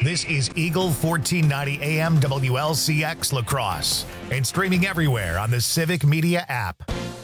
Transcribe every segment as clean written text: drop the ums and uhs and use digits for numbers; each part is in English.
This is Eagle 1490 AM WLCX La Crosse and streaming everywhere on the Civic Media app.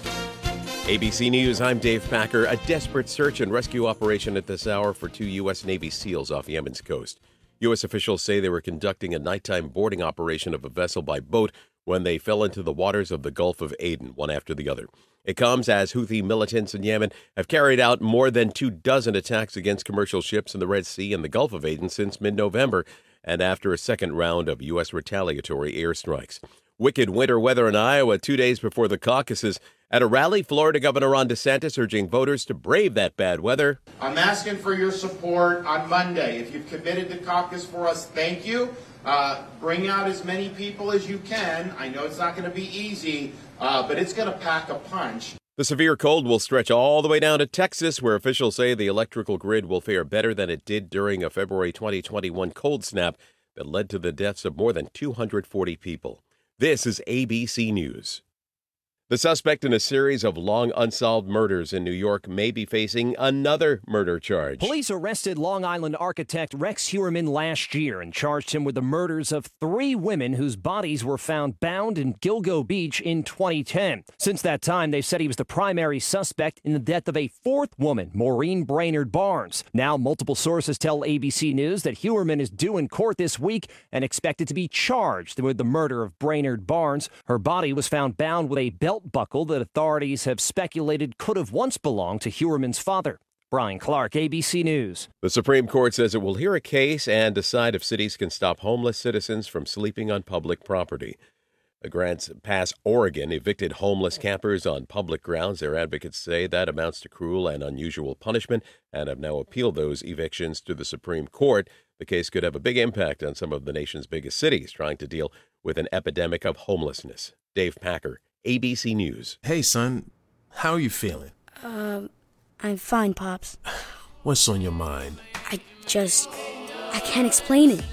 ABC News, I'm Dave Packer. A desperate search and rescue operation at this hour for 2 U.S. Navy SEALs off Yemen's coast. U.S. officials say they were conducting a nighttime boarding operation of a vessel by boat when they fell into the waters of the Gulf of Aden, one after the other. It comes as Houthi militants in Yemen have carried out more than 24 attacks against commercial ships in the Red Sea and the Gulf of Aden since mid-November, and after a second round of U.S. retaliatory airstrikes. Wicked winter weather in Iowa 2 days before the caucuses. At a rally, Florida Governor Ron DeSantis urging voters to brave that bad weather. I'm asking for your support on Monday. If you've committed to caucus for us, thank you. Bring out as many people as you can. I know it's not going to be easy, but it's going to pack a punch. The severe cold will stretch all the way down to Texas, where officials say the electrical grid will fare better than it did during a February 2021 cold snap that led to the deaths of more than 240 people. This is ABC News. The suspect in a series of long unsolved murders in New York may be facing another murder charge. Police arrested Long Island architect Rex Heuermann last year and charged him with the murders of 3 women whose bodies were found bound in Gilgo Beach in 2010. Since that time, they've said he was the primary suspect in the death of a 4th woman, Maureen Brainerd Barnes. Now, multiple sources tell ABC News that Heuermann is due in court this week and expected to be charged with the murder of Brainerd Barnes. Her body was found bound with a belt buckle that authorities have speculated could have once belonged to Heuermann's father. Brian Clark, ABC News. The Supreme Court says it will hear a case and decide if cities can stop homeless citizens from sleeping on public property. The Grants Pass, Oregon, evicted homeless campers on public grounds. Their advocates say that amounts to cruel and unusual punishment and have now appealed those evictions to the Supreme Court. The case could have a big impact on some of the nation's biggest cities trying to deal with an epidemic of homelessness. Dave Packer, ABC News. Hey, son. How are you feeling? I'm fine, Pops. What's on your mind? I can't explain it.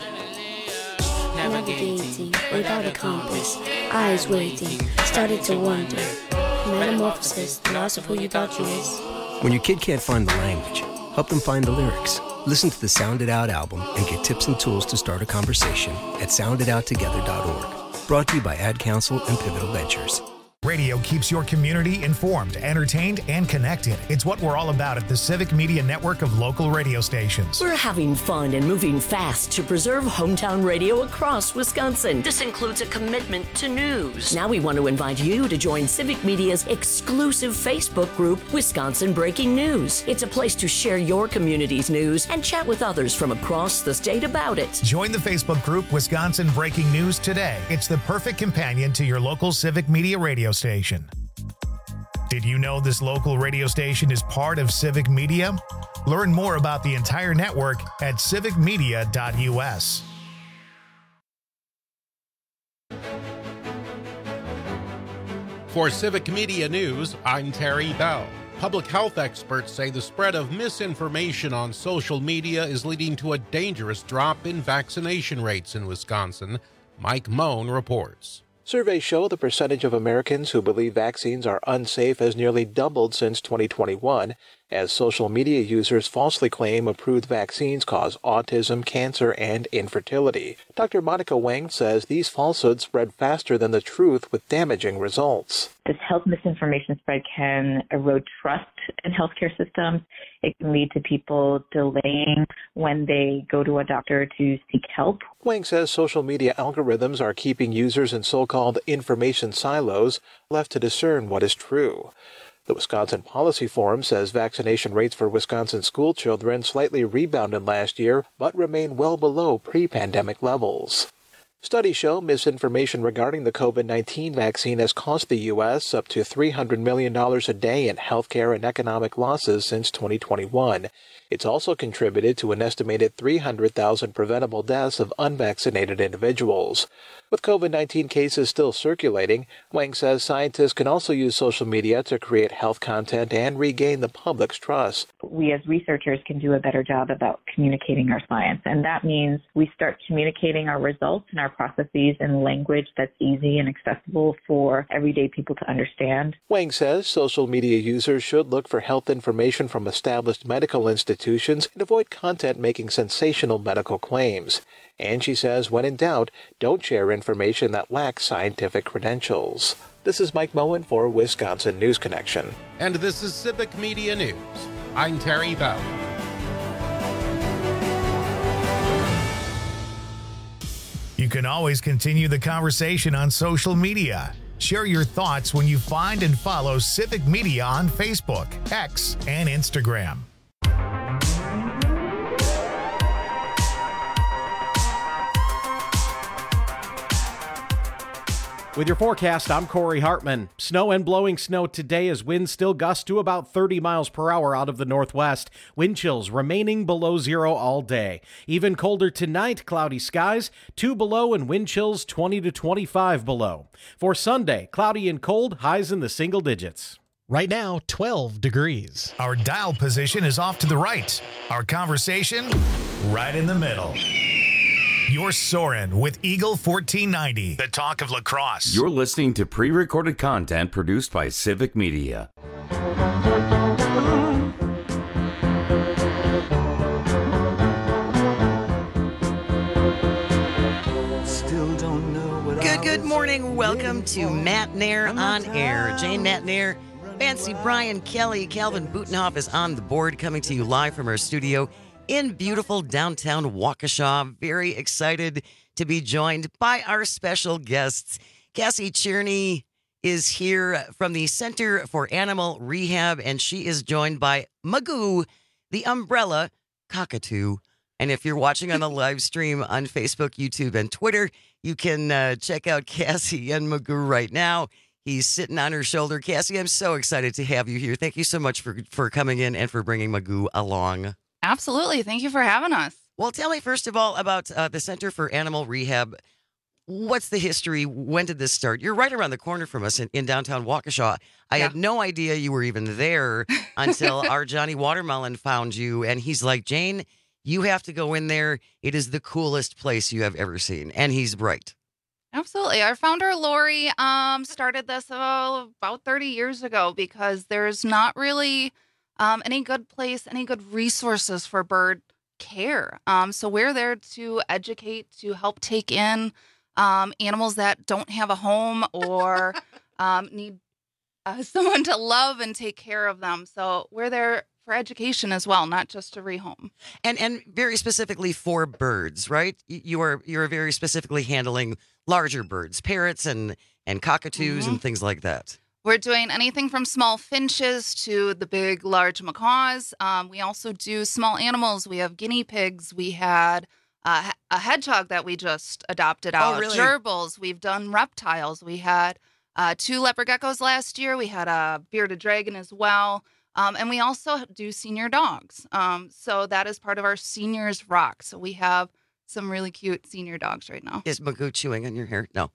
Navigating without a compass, eyes waiting, started to wonder. Metamorphosis, the loss of who you thought you was. When your kid can't find the language, help them find the lyrics. Listen to the Sound It Out album and get tips and tools to start a conversation at sounditouttogether.org. Brought to you by Ad Council and Pivotal Ventures. Radio keeps your community informed, entertained, and connected. It's what we're all about at the Civic Media Network of local radio stations. We're having fun and moving fast to preserve hometown radio across Wisconsin. This includes a commitment to news. Now we want to invite you to join Civic Media's exclusive Facebook group, Wisconsin Breaking News. It's a place to share your community's news and chat with others from across the state about it. Join the Facebook group, Wisconsin Breaking News today. It's the perfect companion to your local Civic Media radio station. Did you know this local radio station is part of Civic Media? Learn more about the entire network at civicmedia.us. For Civic Media News, I'm Terry Bell. Public health experts say the spread of misinformation on social media is leading to a dangerous drop in vaccination rates in Wisconsin. Mike Moan reports. Surveys show the percentage of Americans who believe vaccines are unsafe has nearly doubled since 2021, as social media users falsely claim approved vaccines cause autism, cancer, and infertility. Dr. Monica Wang says these falsehoods spread faster than the truth with damaging results. This health misinformation spread can erode trust in healthcare systems. It can lead to people delaying when they go to a doctor to seek help. Wang says social media algorithms are keeping users in so-called information silos, left to discern what is true. The Wisconsin Policy Forum says vaccination rates for Wisconsin school children slightly rebounded last year, but remain well below pre-pandemic levels. Studies show misinformation regarding the COVID-19 vaccine has cost the U.S. up to $300 million a day in healthcare and economic losses since 2021. It's also contributed to an estimated 300,000 preventable deaths of unvaccinated individuals. With COVID-19 cases still circulating, Wang says scientists can also use social media to create health content and regain the public's trust. We as researchers can do a better job about communicating our science, and that means we start communicating our results and our processes in language that's easy and accessible for everyday people to understand. Wang says social media users should look for health information from established medical institutions and avoid content making sensational medical claims. And she says, when in doubt, don't share information that lacks scientific credentials. This is Mike Moen for Wisconsin News Connection. And this is Civic Media News. I'm Terry Bell. You can always continue the conversation on social media. Share your thoughts when you find and follow Civic Media on Facebook, X, and Instagram. With your forecast, I'm Corey Hartman. Snow and blowing snow today as winds still gust to about 30 miles per hour out of the northwest. Wind chills remaining below zero all day. Even colder tonight, cloudy skies, 2 below and wind chills 20 to 25 below. For Sunday, cloudy and cold, highs in the single digits. Right now, 12 degrees. Our dial position is off to the right. Our conversation, right in the middle. You're soaring with Eagle 1490, the talk of lacrosse. You're listening to pre-recorded content produced by Civic Media. Good morning. Welcome to Matt Nair on Air. Jane Matt Nair, Fancy Brian Kelly, Calvin Butenhoff is on the board, coming to you live from our studio in beautiful downtown Waukesha. Very excited to be joined by our special guests. Cassie Cherney is here from the Center for Animal Rehab, and she is joined by Magoo, the umbrella cockatoo. And if you're watching on the live stream on Facebook, YouTube, and Twitter, you can check out Cassie and Magoo right now. He's sitting on her shoulder. Cassie, I'm so excited to have you here. Thank you so much for coming in and for bringing Magoo along. Absolutely. Thank you for having us. Well, tell me first of all about the Center for Animal Rehab. What's the history? When did this start? You're right around the corner from us in downtown Waukesha. I had no idea you were even there until our Johnny Watermelon found you. And he's like, Jane, you have to go in there. It is the coolest place you have ever seen. And he's right. Absolutely. Our founder, Lori, started this about 30 years ago because there's not really any good place, any good resources for bird care. So we're there to educate, to help take in animals that don't have a home or need someone to love and take care of them. So we're there for education as well, not just to rehome. And very specifically for birds, right? You're very specifically handling larger birds, parrots and cockatoos and things like that. We're doing anything from small finches to the big, large macaws. We also do small animals. We have guinea pigs. We had a hedgehog that we just adopted out. Oh, really? Gerbils. We've done reptiles. We had 2 leopard geckos last year. We had a bearded dragon as well. And we also do senior dogs. So that is part of our Seniors Rock. So we have some really cute senior dogs right now. Is Magoo chewing on your hair? No.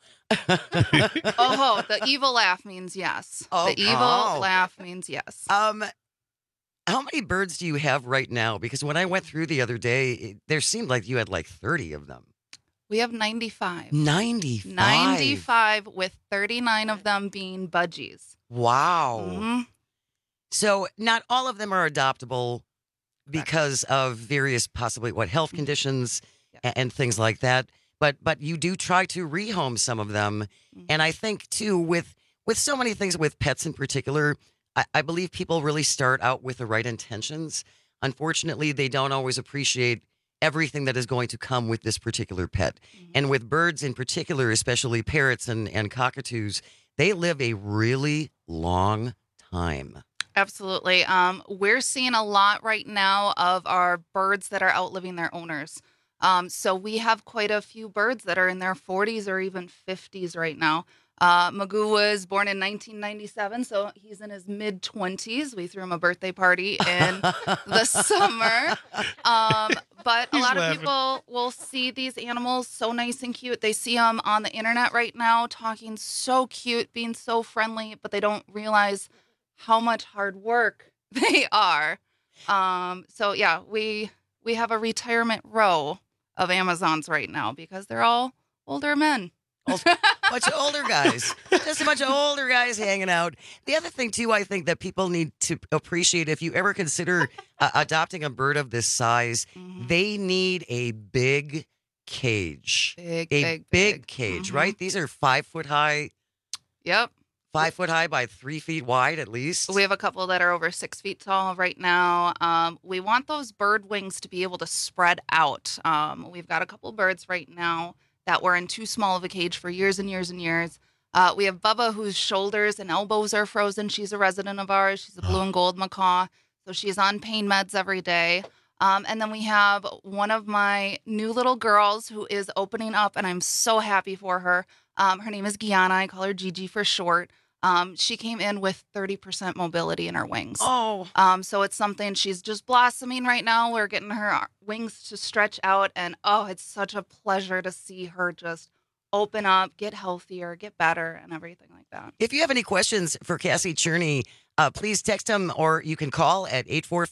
Oh, the evil laugh means yes. Oh, the evil laugh means yes. How many birds do you have right now? Because when I went through the other day, there seemed like you had like 30 of them. We have 95. 95? 95, with 39 of them being budgies. Wow. Mm-hmm. So not all of them are adoptable because of various possibly health conditions and things like that. But you do try to rehome some of them. Mm-hmm. And I think, too, with so many things, with pets in particular, I believe people really start out with the right intentions. Unfortunately, they don't always appreciate everything that is going to come with this particular pet. Mm-hmm. And with birds in particular, especially parrots and cockatoos, they live a really long time. Absolutely. We're seeing a lot right now of our birds that are outliving their owners. So we have quite a few birds that are in their 40s or even 50s right now. Magoo was born in 1997, so he's in his mid-20s. We threw him a birthday party in the summer. But a lot of people will see these animals so nice and cute. They see them on the internet right now, talking so cute, being so friendly, but they don't realize how much hard work they are. So yeah, we have a retirement row of Amazons right now because they're all older men. Bunch of older guys. Just a bunch of older guys hanging out. The other thing, too, I think that people need to appreciate, if you ever consider adopting a bird of this size, they need a big cage. Big cage, right? These are 5 foot high. Yep. 5 foot high by 3 feet wide, at least. We have a couple that are over 6 feet tall right now. We want those bird wings to be able to spread out. We've got a couple birds right now that were in too small of a cage for years and years and years. We have Bubba, whose shoulders and elbows are frozen. She's a resident of ours. She's a blue and gold macaw, so she's on pain meds every day. And then we have one of my new little girls who is opening up, and I'm so happy for her. Her name is Gianna. I call her Gigi for short. She came in with 30% mobility in her wings. Oh. So it's something, she's just blossoming right now. We're getting her wings to stretch out, and it's such a pleasure to see her just open up, get healthier, get better, and everything like that. If you have any questions for Cassie Cherney, please text them, or you can call at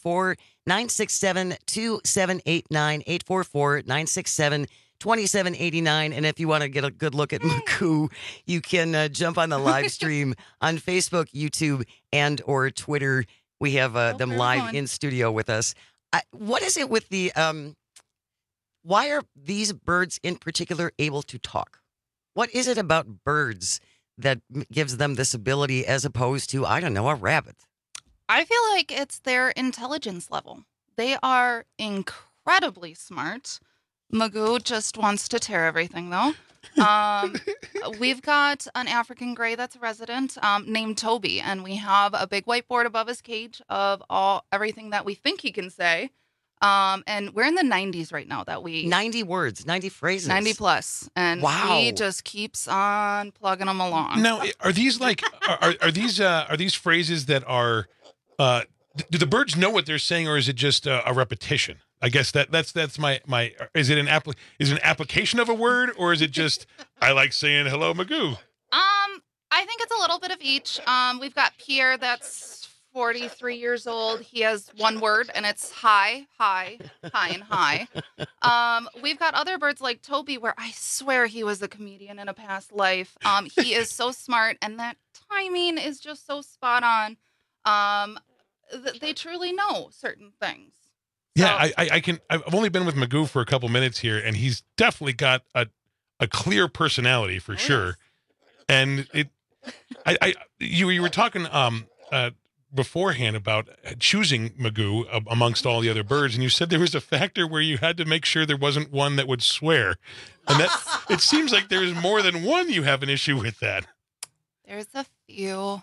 844-967-2789, 844-967-2789. And if you want to get a good look at Magoo, you can jump on the live stream on Facebook, YouTube, and or Twitter. We have them live in studio with us. What is it with the, why are these birds in particular able to talk? What is it about birds that gives them this ability as opposed to, I don't know, a rabbit? I feel like it's their intelligence level. They are incredibly smart. Magoo just wants to tear everything, though. We've got an African gray that's a resident named Toby, and we have a big whiteboard above his cage of everything that we think he can say. And we're in the 90s right now. 90 words, 90 phrases. 90 plus. And he just keeps on plugging them along. Now, are these like, are these phrases that are, do the birds know what they're saying, or is it just a repetition? I guess that's my, is it an application of a word, or is it just, I like saying hello, Magoo? I think it's a little bit of each. We've got Pierre that's 43 years old. He has one word, and it's hi, and hi. We've got other birds like Toby, where I swear he was a comedian in a past life. He is so smart, and that timing is just so spot on. They truly know certain things. Yeah, I've only been with Magoo for a couple minutes here, and he's definitely got a clear personality for sure. And you were talking beforehand about choosing Magoo amongst all the other birds, and you said there was a factor where you had to make sure there wasn't one that would swear, and that it seems like there's more than one you have an issue with that. There's a few.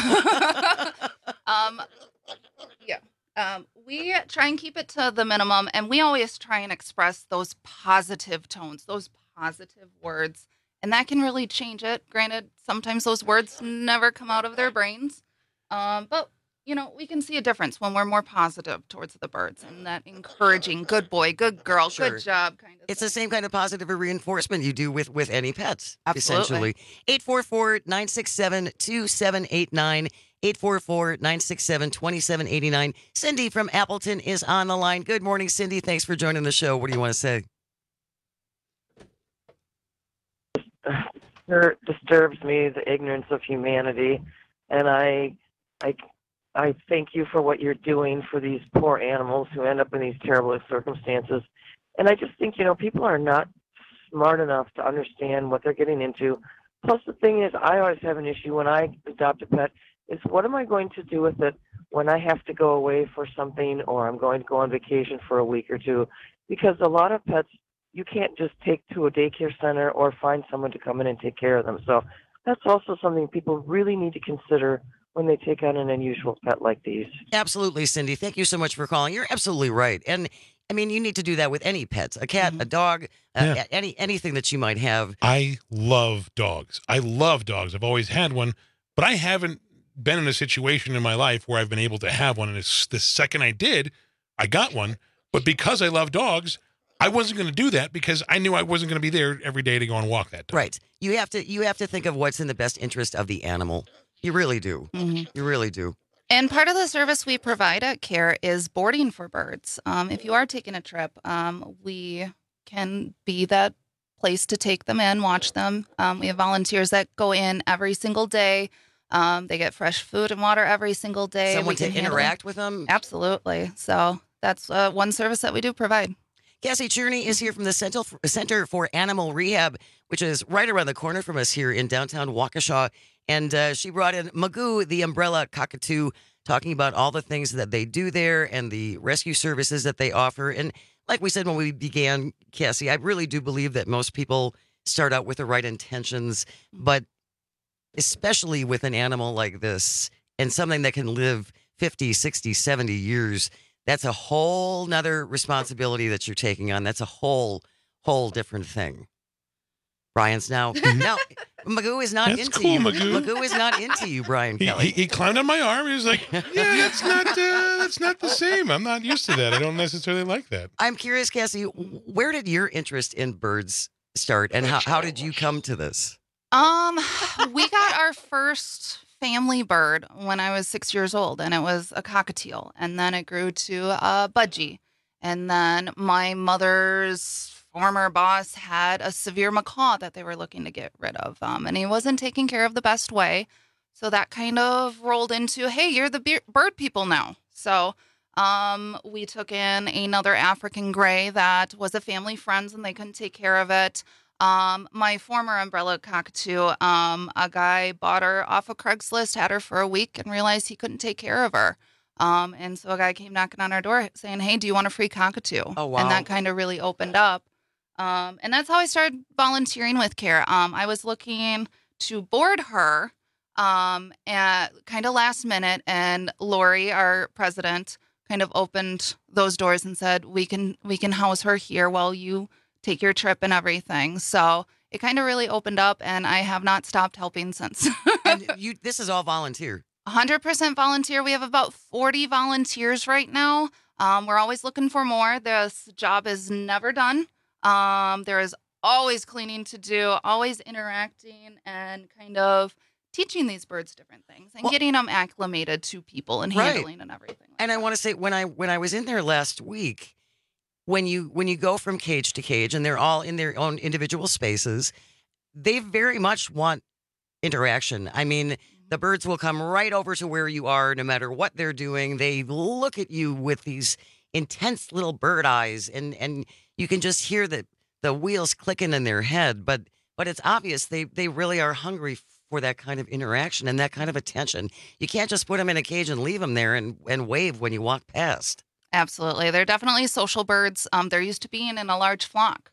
We try and keep it to the minimum, and we always try and express those positive tones, those positive words, and that can really change it. Granted, sometimes those words never come out of their brains, but we can see a difference when we're more positive towards the birds, and that encouraging, good boy, good girl, good job kind of It's the same kind of positive reinforcement you do with any pets, Absolutely. essentially. 844-967-2789, 844-967-2789. Cindy from Appleton is on the line. Good morning, Cindy. Thanks for joining the show. What do you want to say? It disturbs me, the ignorance of humanity, and I thank you for what you're doing for these poor animals who end up in these terrible circumstances. And I just think, people are not smart enough to understand what they're getting into. Plus, the thing is, I always have an issue when I adopt a pet, is what am I going to do with it when I have to go away for something, or I'm going to go on vacation for a week or two? Because a lot of pets, you can't just take to a daycare center or find someone to come in and take care of them. So that's also something people really need to consider when they take on an unusual pet like these. Absolutely, Cindy. Thank you so much for calling. You're absolutely right. And I mean, you need to do that with any pets, a cat, a dog, anything that you might have. I love dogs. I've always had one, but I haven't been in a situation in my life where I've been able to have one. And it's the second I did, I got one. But because I love dogs, I wasn't going to do that because I knew I wasn't going to be there every day to go and walk that dog. Right. You have to think of what's in the best interest of the animal. You really do. You really do. And part of the service we provide at CARE is boarding for birds. If you are taking a trip, we can be that place to take them in, watch them. We have volunteers that go in every single day. They get fresh food and water every single day. Someone to interact with them? Absolutely. So that's one service that we do provide. Cassie Cherney is here from the Center for Animal Rehab, which is right around the corner from us here in downtown Waukesha. And she brought in Magoo, the umbrella cockatoo, talking about all the things that they do there and the rescue services that they offer. And like we said when we began, Cassie, I really do believe that most people start out with the right intentions, but especially with an animal like this and something that can live 50, 60, 70 years, that's a whole nother responsibility that you're taking on. That's a whole different thing. Brian's now Magoo is not into cool, you. Magoo. Magoo is not into you, Brian Kelly. He climbed on my arm. He was like, "Yeah, that's not the same. I'm not used to that. I don't necessarily like that." I'm curious, Cassie, where did your interest in birds start, and how did you come to this? We got our first family bird when I was 6 years old, and it was a cockatiel, and then it grew to a budgie, and then my mother's former boss had a severe macaw that they were looking to get rid of, and he wasn't taking care of the best way. So that kind of rolled into, hey, you're the bird people now. So we took in another African gray that was a family friend, and they couldn't take care of it. My former umbrella cockatoo, a guy bought her off of Craigslist, had her for a week, and realized he couldn't take care of her. And so a guy came knocking on our door saying, hey, do you want a free cockatoo? Oh, wow. And that kind of really opened up. And that's how I started volunteering with CARE. I was looking to board her at kind of last minute, and Lori, our president, kind of opened those doors and said, we can house her here while you take your trip and everything. So it kind of really opened up, and I have not stopped helping since. And this is all volunteer? 100% volunteer. We have about 40 volunteers right now. We're always looking for more. This job is never done. There is always cleaning to do, always interacting and kind of teaching these birds different things and getting them acclimated to people and handling and everything. And I want to say, when I was in there last week, when you go from cage to cage, and they're all in their own individual spaces, they very much want interaction. I mean, the birds will come right over to where you are, no matter what they're doing. They look at you with these intense little bird eyes, and you can just hear the wheels clicking in their head. But it's obvious they really are hungry for that kind of interaction and that kind of attention. You can't just put them in a cage and leave them there and wave when you walk past. Absolutely. They're definitely social birds. They're used to being in a large flock.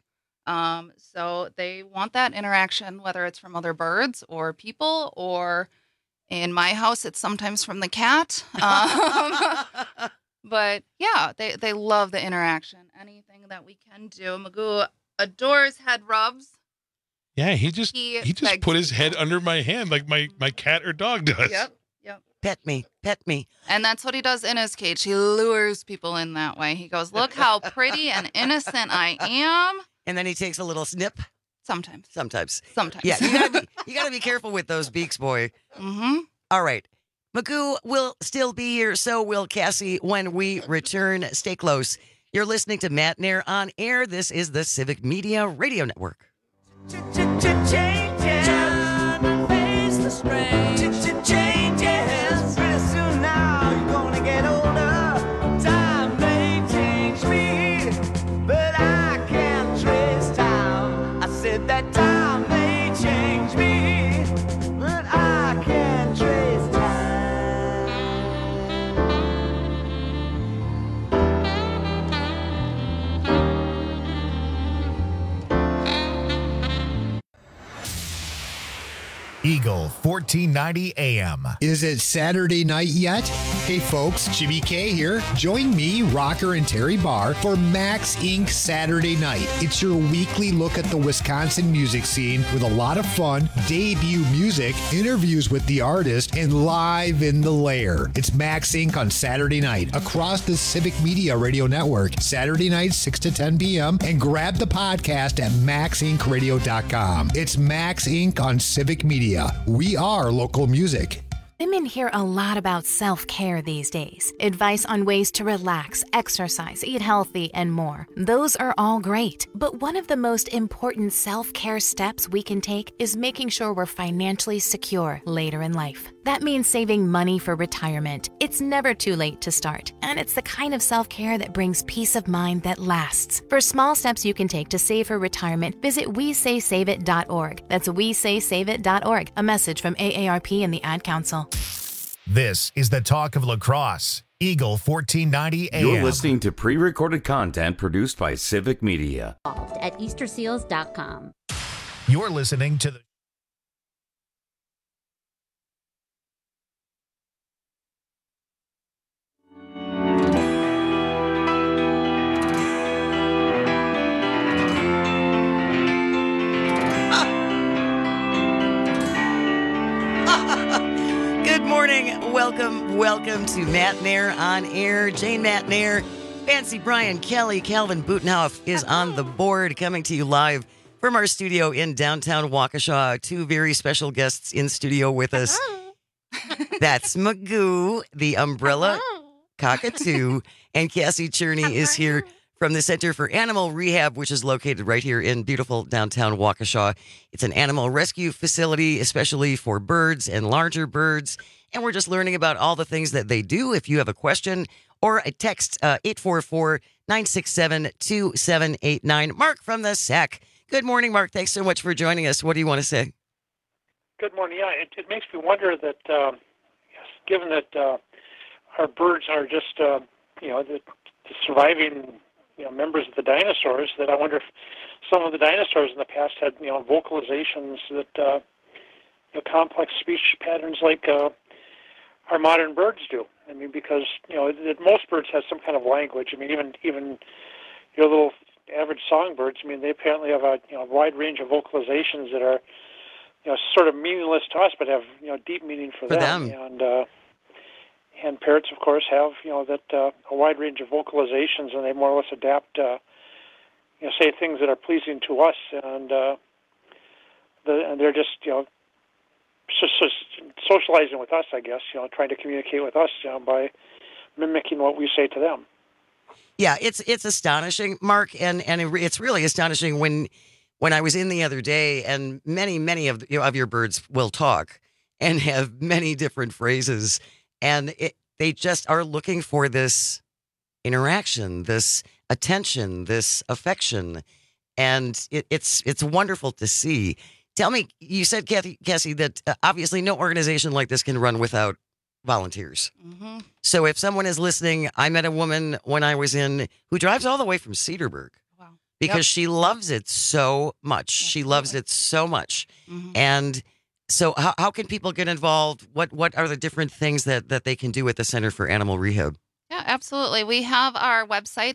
So they want that interaction, whether it's from other birds or people, or in my house, it's sometimes from the cat. But yeah, they love the interaction. Anything that we can do. Magoo adores head rubs. Yeah, he just put his head under my hand like my cat or dog does. Yep. Pet me. And that's what he does in his cage. He lures people in that way. He goes, look how pretty and innocent I am. And then he takes a little snip. Sometimes. Yeah, you gotta be careful with those beaks, boy. Mm-hmm. All right. Magoo will still be here, so will Cassie when we return. Stay close. You're listening to Matt Nair on Air. This is the Civic Media Radio Network. Eagle 1490 AM. Is it Saturday night yet? Hey folks, Jimmy K here. Join me, Rocker and Terry Barr, for Max Inc. Saturday Night. It's your weekly look at the Wisconsin music scene with a lot of fun, debut music, interviews with the artist, and live in the lair. It's Max Inc. on Saturday night across the Civic Media Radio Network. Saturday night, 6 to 10 p.m. And grab the podcast at maxincradio.com. It's Max Inc. on Civic Media. We are local music. Women hear a lot about self-care these days. Advice on ways to relax, exercise, eat healthy, and more. Those are all great. But one of the most important self-care steps we can take is making sure we're financially secure later in life. That means saving money for retirement. It's never too late to start. And it's the kind of self-care that brings peace of mind that lasts. For small steps you can take to save for retirement, visit WeSaySaveIt.org. That's WeSaySaveIt.org. A message from AARP and the Ad Council. This is the talk of La Crosse. Eagle 1490 AM. You're listening to pre-recorded content produced by Civic Media. At EasterSeals.com. You're listening to the Good morning. Welcome to Matt Nair on Air. Jane Matt Nair, Fancy Brian Kelly, Calvin Butenhoff is on the board, coming to you live from our studio in downtown Waukesha. Two very special guests in studio with us. That's Magoo, the umbrella cockatoo, and Cassie Cherney is here from the Center for Animal Rehab, which is located right here in beautiful downtown Waukesha. It's an animal rescue facility, especially for birds and larger birds. And we're just learning about all the things that they do. If you have a question or a text, 844-967-2789. Mark from the SAC. Good morning, Mark. Thanks so much for joining us. What do you want to say? Good morning. Yeah, it makes me wonder that, given that our birds are just, the surviving members of the dinosaurs, that I wonder if some of the dinosaurs in the past had, vocalizations that, complex speech patterns like our modern birds do. I mean, because, most birds have some kind of language. I mean, even your little average songbirds, they apparently have a wide range of vocalizations that are, sort of meaningless to us, but have, deep meaning for them. And parrots, of course, have, a wide range of vocalizations, and they more or less adapt, say things that are pleasing to us, and they're just, socializing with us, I guess, trying to communicate with us by mimicking what we say to them. Yeah, it's astonishing, Mark, and it's really astonishing when I was in the other day, and many of your birds will talk and have many different phrases. And they just are looking for this interaction, this attention, this affection. And it's wonderful to see. Tell me, you said, Cassie, that obviously no organization like this can run without volunteers. Mm-hmm. So if someone is listening, I met a woman when I was who drives all the way from Cedarburg. Wow. Because she loves it so much. Absolutely. She loves it so much. Mm-hmm. And so how can people get involved? What are the different things that they can do at the Center for Animal Rehab? Yeah, absolutely. We have our website,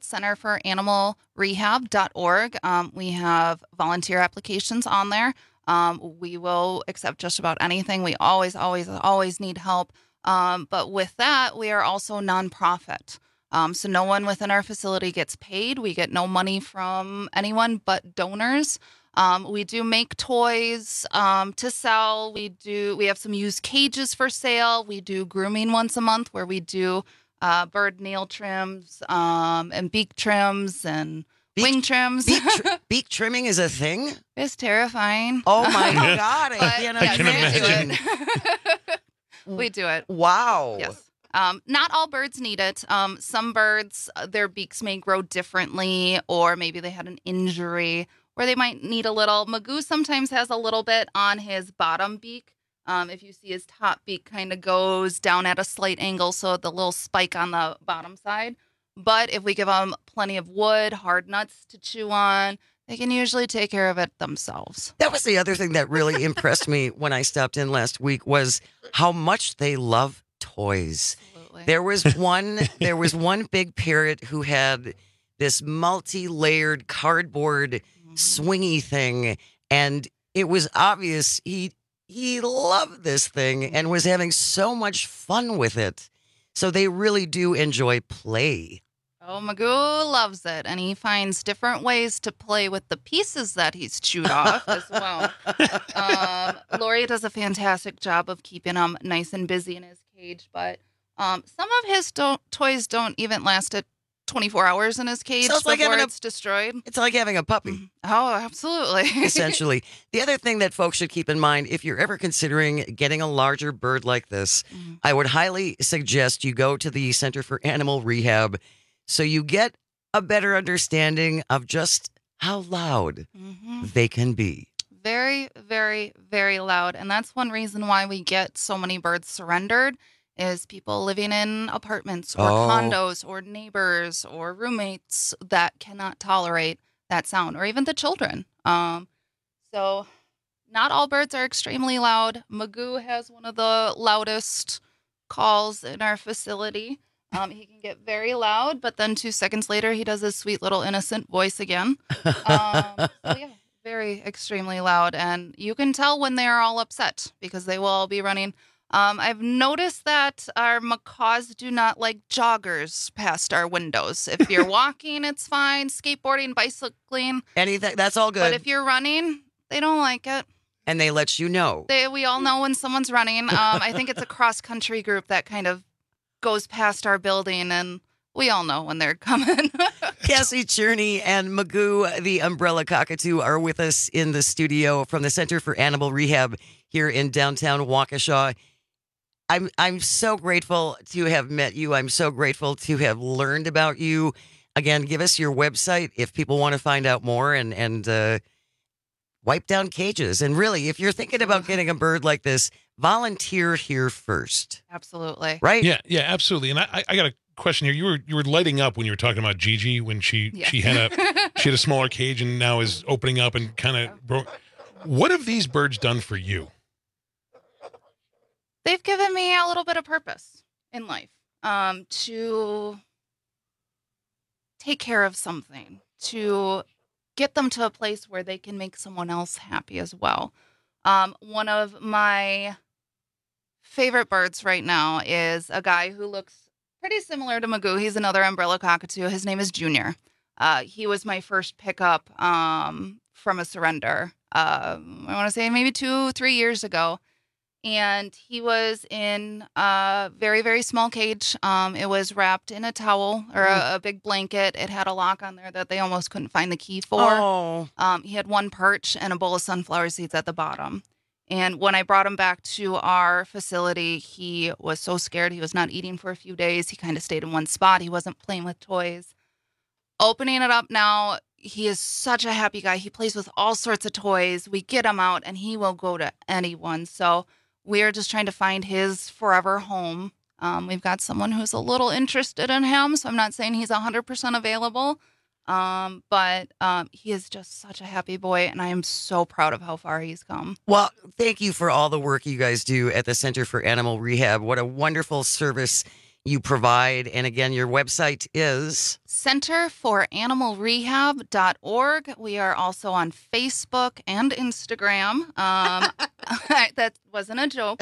centerforanimalrehab.org. We have volunteer applications on there. We will accept just about anything. We always need help. But with that, we are also nonprofit. So no one within our facility gets paid. We get no money from anyone but donors. We do make toys to sell. We have some used cages for sale. We do grooming once a month where we do bird nail trims and beak trims and wing trims. Beak trimming is a thing? It's terrifying. Oh my God. I can't imagine. We do it. Wow. Yes. Not all birds need it. Some birds, their beaks may grow differently, or maybe they had an injury where they might need a little. Magoo sometimes has a little bit on his bottom beak. If you see his top beak kind of goes down at a slight angle, so the little spike on the bottom side. But if we give them plenty of wood, hard nuts to chew on, they can usually take care of it themselves. That was the other thing that really impressed me when I stopped in last week was how much they love toys. Absolutely. There was one big parrot who had this multi-layered cardboard swingy thing, and it was obvious he loved this thing and was having so much fun with it. So they really do enjoy play. Oh, Magoo loves it, and he finds different ways to play with the pieces that he's chewed off as well. Lori does a fantastic job of keeping him nice and busy in his cage, but some of his toys don't even last 24 hours in his cage So it's like before having it's destroyed. It's like having a puppy. Oh, absolutely. Essentially. The other thing that folks should keep in mind, if you're ever considering getting a larger bird like this, I would highly suggest you go to the Center for Animal Rehab so you get a better understanding of just how loud they can be. Very, very, very loud. And that's one reason why we get so many birds surrendered is people living in apartments or condos or neighbors or roommates that cannot tolerate that sound, or even the children. So not all birds are extremely loud. Magoo has one of the loudest calls in our facility. He can get very loud, but then 2 seconds later, he does his sweet little innocent voice again. So yeah, very extremely loud. And you can tell when they are all upset because they will all be running. I've noticed that our macaws do not like joggers past our windows. If you're walking, it's fine. Skateboarding, bicycling. Anything, that's all good. But if you're running, they don't like it. And they let you know. We all know when someone's running. I think it's a cross-country group that kind of goes past our building, and we all know when they're coming. Cassie Cherney and Magoo, the umbrella cockatoo, are with us in the studio from the Center for Animal Rehab here in downtown Waukesha. I'm so grateful to have met you. I'm so grateful to have learned about you. Again, give us your website if people want to find out more and wipe down cages. And really, if you're thinking about getting a bird like this, volunteer here first. Absolutely. Right? Yeah, absolutely. And I got a question here. You were lighting up when you were talking about Gigi when she had a smaller cage and now is opening up and kind of broke. What have these birds done for you? They've given me a little bit of purpose in life, to take care of something, to get them to a place where they can make someone else happy as well. One of my favorite birds right now is a guy who looks pretty similar to Magoo. He's another umbrella cockatoo. His name is Junior. He was my first pickup from a surrender. I want to say maybe 2-3 years ago. And he was in a very, very small cage. It was wrapped in a towel or a big blanket. It had a lock on there that they almost couldn't find the key for. Oh. He had one perch and a bowl of sunflower seeds at the bottom. And when I brought him back to our facility, he was so scared. He was not eating for a few days. He kind of stayed in one spot. He wasn't playing with toys. Opening it up now, he is such a happy guy. He plays with all sorts of toys. We get him out, and he will go to anyone. So we're just trying to find his forever home. We've got someone who's a little interested in him, so I'm not saying he's 100% available, but he is just such a happy boy, and I am so proud of how far he's come. Well, thank you for all the work you guys do at the Center for Animal Rehab. What a wonderful service you provide. And again, your website is centerforanimalrehab.org. We are also on Facebook and Instagram. That wasn't a joke.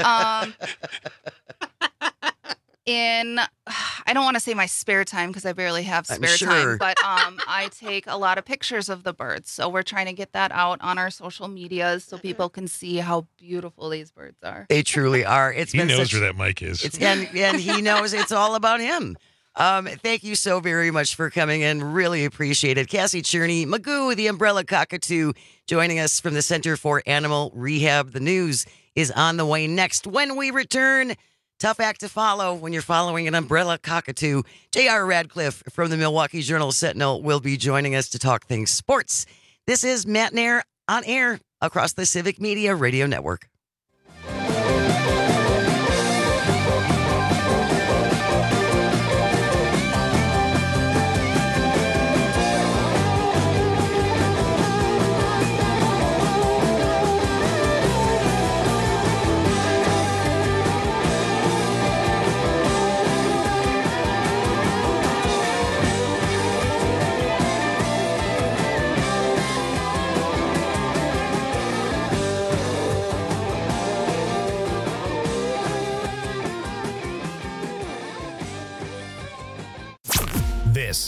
I don't want to say my spare time because I barely have spare time, but I take a lot of pictures of the birds. So we're trying to get that out on our social medias so people can see how beautiful these birds are. They truly are. He knows where that mic is. And he knows it's all about him. Thank you so very much for coming in. Really appreciate it. Cassie Cherney, Magoo, the umbrella cockatoo, joining us from the Center for Animal Rehab. The news is on the way next. When we return, tough act to follow when you're following an umbrella cockatoo. J.R. Radcliffe from the Milwaukee Journal-Sentinel will be joining us to talk things sports. This is Matt Nair on air across the Civic Media Radio Network.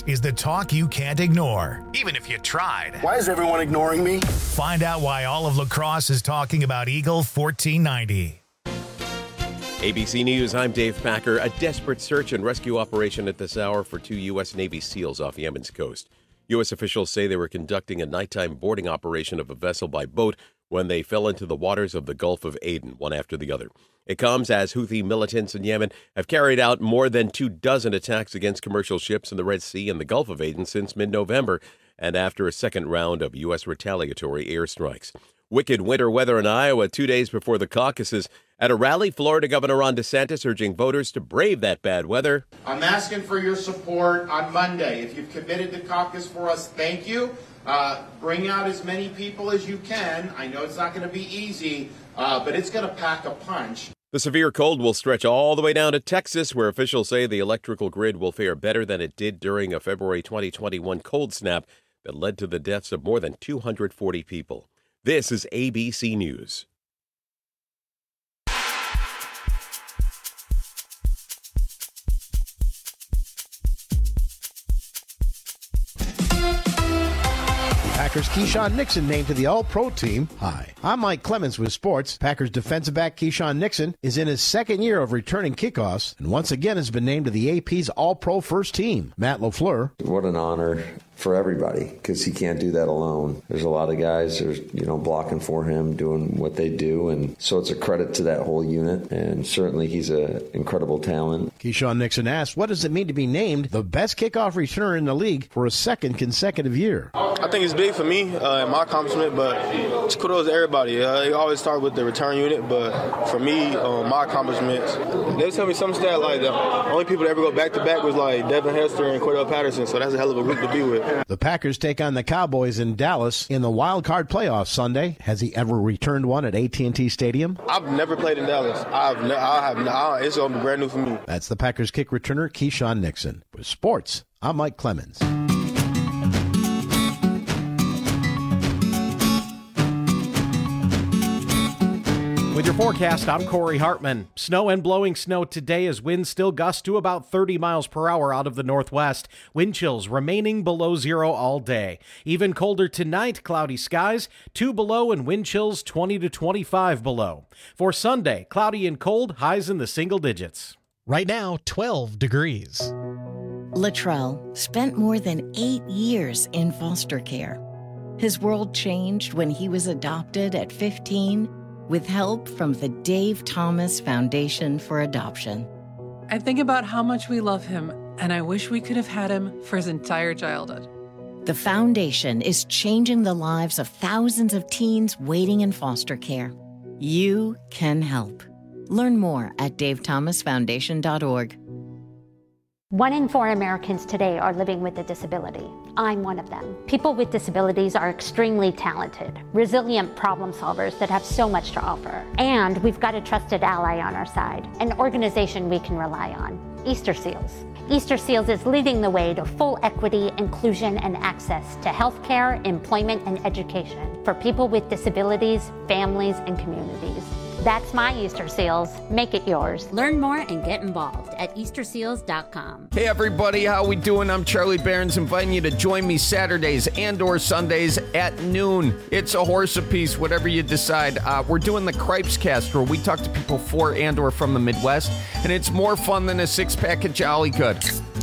is the talk you can't ignore, even if you tried. Why is everyone ignoring me? Find out why all of La Crosse is talking about Eagle 1490. ABC News, I'm Dave Packer. A desperate search and rescue operation at this hour for 2 U.S. Navy SEALs off Yemen's coast. U.S. officials say they were conducting a nighttime boarding operation of a vessel by boat when they fell into the waters of the Gulf of Aden, one after the other. It comes as Houthi militants in Yemen have carried out more than 24 attacks against commercial ships in the Red Sea and the Gulf of Aden since mid-November, and after a second round of U.S. retaliatory airstrikes. Wicked winter weather in Iowa 2 days before the caucuses. At a rally, Florida Governor Ron DeSantis urging voters to brave that bad weather. I'm asking for your support on Monday. If you've committed to caucus for us, thank you. Bring out as many people as you can. I know it's not going to be easy, but it's going to pack a punch. The severe cold will stretch all the way down to Texas, where officials say the electrical grid will fare better than it did during a February 2021 cold snap that led to the deaths of more than 240 people. This is ABC News. Packers' Keyshawn Nixon named to the All-Pro team. Hi, I'm Mike Clemens with sports. Packers defensive back Keyshawn Nixon is in his second year of returning kickoffs and once again has been named to the AP's All-Pro first team. Matt LaFleur. What an honor for everybody, because he can't do that alone. There's a lot of guys that are, blocking for him, doing what they do, and so it's a credit to that whole unit, and certainly he's an incredible talent. Keyshawn Nixon asked, what does it mean to be named the best kickoff returner in the league for a second consecutive year? I think it's big for me and my accomplishment, but it's kudos to everybody. They always start with the return unit, but for me, my accomplishments, they tell me some stat like the only people that ever go back-to-back was like Devin Hester and Cordell Patterson, so that's a hell of a group to be with. The Packers take on the Cowboys in Dallas in the wild card playoffs Sunday. Has he ever returned one at AT&T Stadium? I've never played in Dallas. It's going to be brand new for me. That's the Packers kick returner, Keyshawn Nixon. With sports, I'm Mike Clemens. With your forecast, I'm Corey Hartman. Snow and blowing snow today as winds still gust to about 30 miles per hour out of the northwest. Wind chills remaining below zero all day. Even colder tonight, cloudy skies, 2 below and wind chills 20 to 25 below. For Sunday, cloudy and cold, highs in the single digits. Right now, 12 degrees. Latrell spent more than 8 years in foster care. His world changed when he was adopted at 15 with help from the Dave Thomas Foundation for Adoption. I think about how much we love him, and I wish we could have had him for his entire childhood. The foundation is changing the lives of thousands of teens waiting in foster care. You can help. Learn more at davethomasfoundation.org. 1 in 4 Americans today are living with a disability. I'm one of them. People with disabilities are extremely talented, resilient problem solvers that have so much to offer. And we've got a trusted ally on our side, an organization we can rely on, Easter Seals. Easter Seals is leading the way to full equity, inclusion, and access to healthcare, employment, and education for people with disabilities, families, and communities. That's my Easter Seals. Make it yours. Learn more and get involved at easterseals.com. Hey everybody, how we doing? I'm Charlie Barons, inviting you to join me Saturdays and/or Sundays at noon. It's a horse apiece, whatever you decide. We're doing the Cripes Cast, where we talk to people for and/or from the Midwest, and it's more fun than a 6-pack of Jolly Good.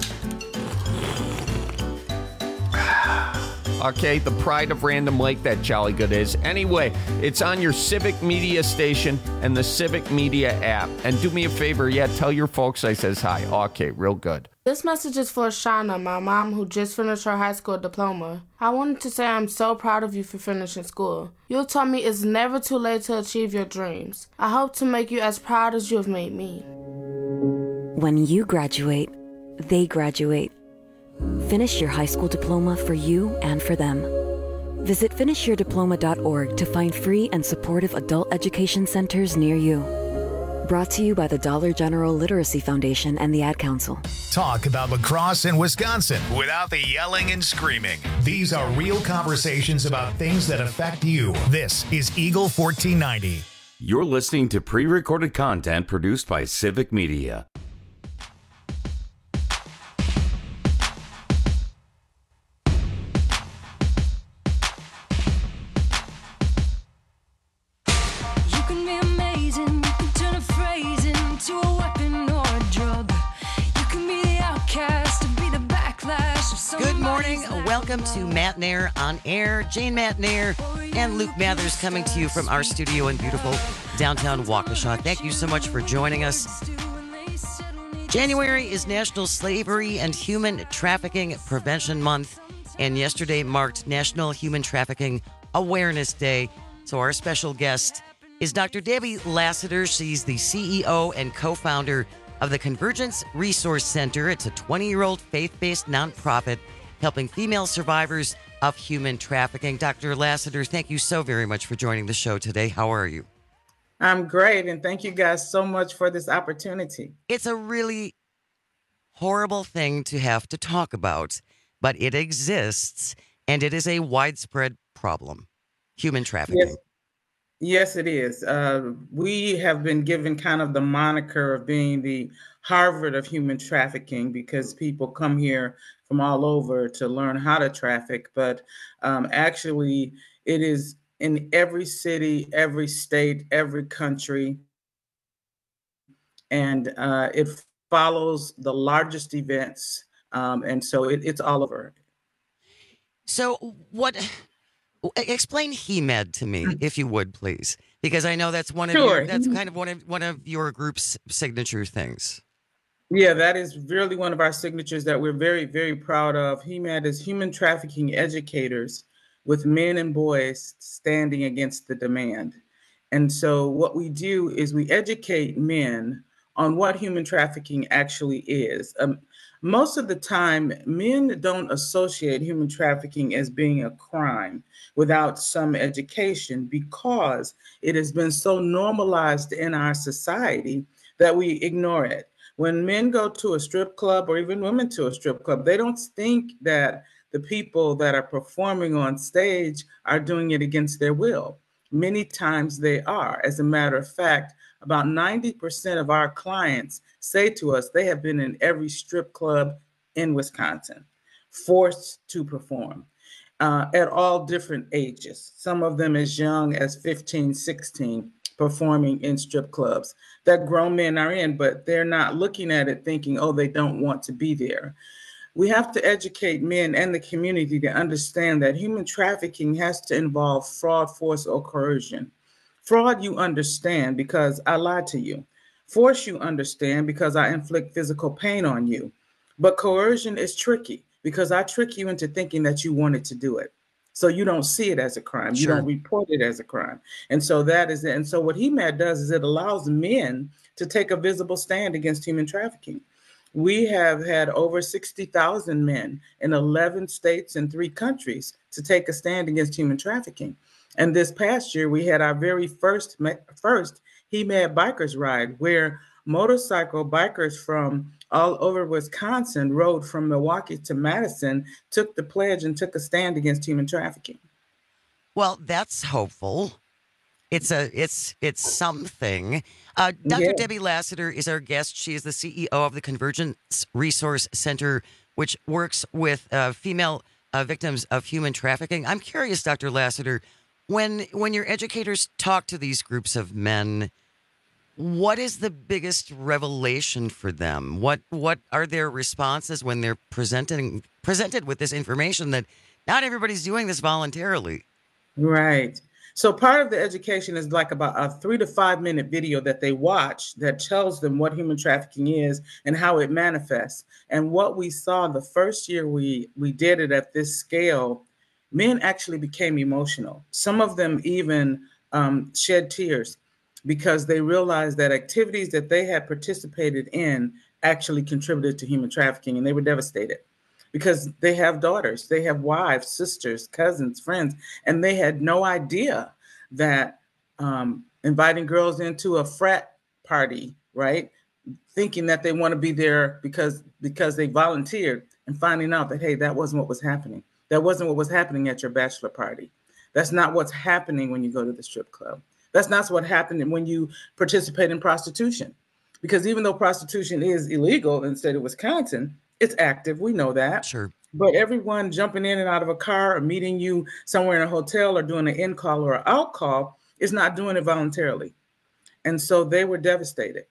Okay, the pride of Random Lake, that Jolly Good is. Anyway, it's on your Civic Media station and the Civic Media app. And do me a favor, tell your folks I says hi. Okay, real good. This message is for Shauna, my mom, who just finished her high school diploma. I wanted to say I'm so proud of you for finishing school. You told me it's never too late to achieve your dreams. I hope to make you as proud as you have made me. When you graduate, they graduate. Finish your high school diploma for you and for them. Visit finishyourdiploma.org to find free and supportive adult education centers near you. Brought to you by the Dollar General Literacy Foundation and the Ad Council. Talk about La Crosse and Wisconsin without the yelling and screaming. These are real conversations about things that affect you. This is Eagle 1490. You're listening to pre-recorded content produced by Civic Media. can be amazing. You can turn a phrase into a weapon or a drug. You can be the outcast, be the backlash of somebody's Good morning. life. Welcome to Matt Nair on Air. Jane Matt Nair and Luke Mathers coming to you from our studio in beautiful downtown Waukesha. Thank you so much for joining us. January is National Slavery and Human Trafficking Prevention Month, and yesterday marked National Human Trafficking Awareness Day. So our special guest is Dr. Debbie Lassiter. She's the CEO and co-founder of the Convergence Resource Center. It's a 20-year-old faith-based nonprofit helping female survivors of human trafficking. Dr. Lassiter, thank you so very much for joining the show today. How are you? I'm great, and thank you guys so much for this opportunity. It's a really horrible thing to have to talk about, but it exists, and it is a widespread problem. Human trafficking. Yes, it is. We have been given kind of the moniker of being the Harvard of human trafficking because people come here from all over to learn how to traffic. But actually, it is in every city, every state, every country. And it follows the largest events. And so it's all over. So explain HEMED to me, if you would, please, because I know that's one of kind of one of your group's signature things. Yeah, that is really one of our signatures that we're very, very proud of. HEMED is Human Trafficking Educators, with men and boys standing against the demand. And so what we do is we educate men on what human trafficking actually is. Most of the time, men don't associate human trafficking as being a crime without some education because it has been so normalized in our society that we ignore it. When men go to a strip club or even women to a strip club, they don't think that the people that are performing on stage are doing it against their will. Many times they are. As a matter of fact, about 90% of our clients say to us they have been in every strip club in Wisconsin, forced to perform at all different ages. Some of them as young as 15, 16, performing in strip clubs that grown men are in, but they're not looking at it thinking, oh, they don't want to be there. We have to educate men and the community to understand that human trafficking has to involve fraud, force, or coercion. Fraud, you understand because I lied to you. Force, you understand because I inflict physical pain on you. But coercion is tricky because I trick you into thinking that you wanted to do it. So you don't see it as a crime. You don't report it as a crime. And so that is it. And so what HEMED does is it allows men to take a visible stand against human trafficking. We have had over 60,000 men in 11 states and 3 countries to take a stand against human trafficking. And this past year, we had our very first HEMED Bikers Ride, where motorcycle bikers from all over Wisconsin rode from Milwaukee to Madison, took the pledge and took a stand against human trafficking. Well, that's hopeful. It's something. Dr. Debbie Lassiter is our guest. She is the CEO of the Convergence Resource Center, which works with female victims of human trafficking. I'm curious, Dr. Lassiter, when your educators talk to these groups of men, what is the biggest revelation for them? What are their responses when they're presented with this information that not everybody's doing this voluntarily? Right. So part of the education is like about a 3 to 5 minute video that they watch that tells them what human trafficking is and how it manifests. And what we saw the first year we did it at this scale, men actually became emotional. Some of them even shed tears because they realized that activities that they had participated in actually contributed to human trafficking, and they were devastated because they have daughters, they have wives, sisters, cousins, friends, and they had no idea that inviting girls into a frat party, right, thinking that they want to be there because they volunteered, and finding out that, hey, that wasn't what was happening. That wasn't what was happening at your bachelor party. That's not what's happening when you go to the strip club. That's not what happened when you participate in prostitution. Because even though prostitution is illegal in the state of Wisconsin, it's active. We know that. Sure. But everyone jumping in and out of a car or meeting you somewhere in a hotel or doing an in call or an out call is not doing it voluntarily. And so they were devastated.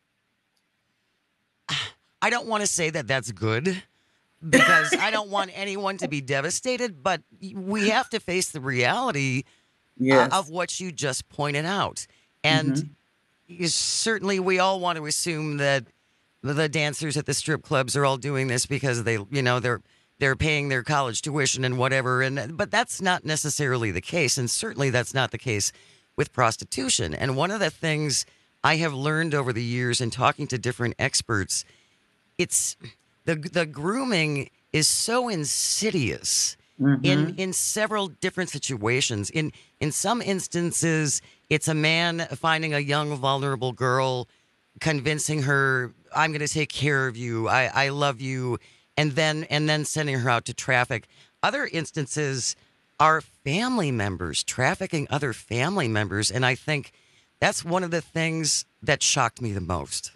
I don't want to say that that's good because I don't want anyone to be devastated, but we have to face the reality of what you just pointed out. And certainly we all want to assume that the dancers at the strip clubs are all doing this because they're paying their college tuition and whatever. But that's not necessarily the case. And certainly that's not the case with prostitution. And one of the things I have learned over the years in talking to different experts, it's the grooming is so insidious in several different situations. In some instances, it's a man finding a young, vulnerable girl, convincing her, I'm going to take care of you, I love you, and then sending her out to traffic. Other instances are family members trafficking other family members, and I think that's one of the things that shocked me the most.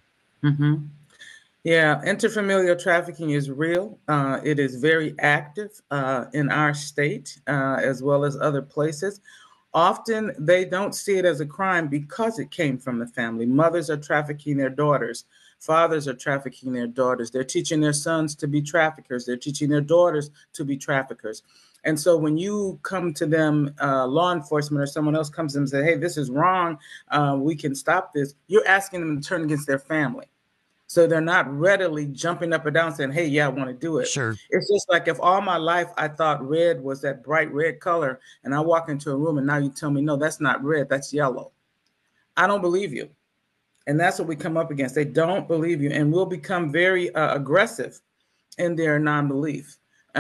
Yeah, interfamilial trafficking is real. It is very active in our state as well as other places. Often they don't see it as a crime because it came from the family. Mothers are trafficking their daughters. Fathers are trafficking their daughters. They're teaching their sons to be traffickers. They're teaching their daughters to be traffickers. And so when you come to them, law enforcement or someone else comes to them and says, hey, this is wrong, we can stop this, you're asking them to turn against their family. So they're not readily jumping up and down saying, hey, yeah, I want to do it. Sure. It's just like if all my life I thought red was that bright red color and I walk into a room and now you tell me, no, that's not red, that's yellow. I don't believe you. And that's what we come up against. They don't believe you and will become very aggressive in their non-belief.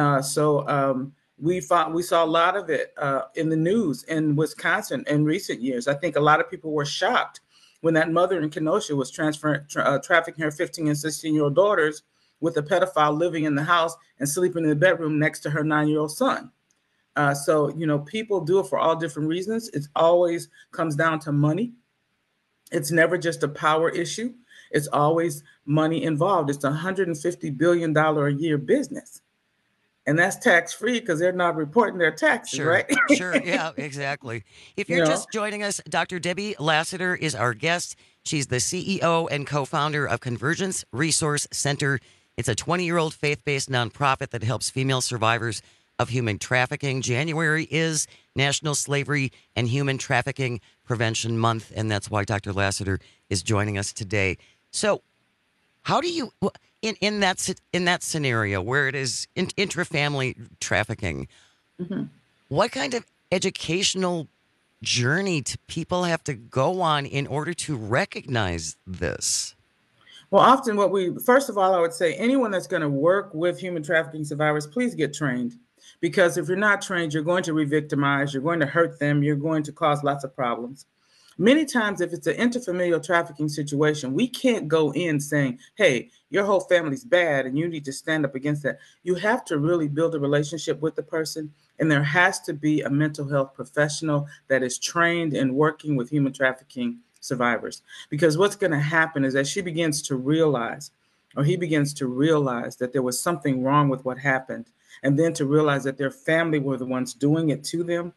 So we saw a lot of it in the news in Wisconsin in recent years. I think a lot of people were shocked when that mother in Kenosha was trafficking her 15 and 16-year-old daughters with a pedophile living in the house and sleeping in the bedroom next to her 9-year-old son. So, people do it for all different reasons. It always comes down to money. It's never just a power issue. It's always money involved. It's a $150 billion a year business. And that's tax-free because they're not reporting their taxes, right? Sure, yeah, exactly. If you're just joining us, Dr. Debbie Lassiter is our guest. She's the CEO and co-founder of Convergence Resource Center. It's a 20-year-old faith-based nonprofit that helps female survivors of human trafficking. January is National Slavery and Human Trafficking Prevention Month, and that's why Dr. Lassiter is joining us today. So how do you... In that scenario where it is intrafamily trafficking, what kind of educational journey do people have to go on in order to recognize this? Well, often first of all, I would say anyone that's going to work with human trafficking survivors, please get trained. Because if you're not trained, you're going to re-victimize, you're going to hurt them, you're going to cause lots of problems. Many times, if it's an interfamilial trafficking situation, we can't go in saying, hey, your whole family's bad and you need to stand up against that. You have to really build a relationship with the person, and there has to be a mental health professional that is trained in working with human trafficking survivors. Because what's going to happen is that she begins to realize, or he begins to realize that there was something wrong with what happened, and then to realize that their family were the ones doing it to them.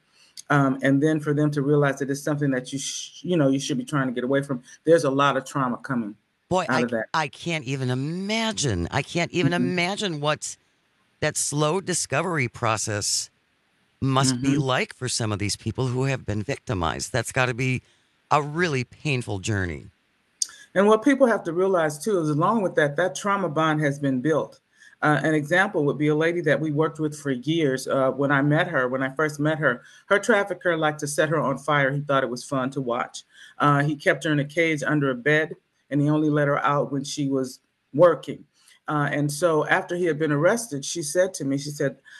And then for them to realize that it's something that you should be trying to get away from. There's a lot of trauma coming out of that. I can't even imagine. I can't even imagine what that slow discovery process must be like for some of these people who have been victimized. That's got to be a really painful journey. And what people have to realize, too, is along with that trauma bond has been built. An example would be a lady that we worked with for years. When I first met her, her trafficker liked to set her on fire. He thought it was fun to watch. He kept her in a cage under a bed, and he only let her out when she was working. And so after he had been arrested, she said to me,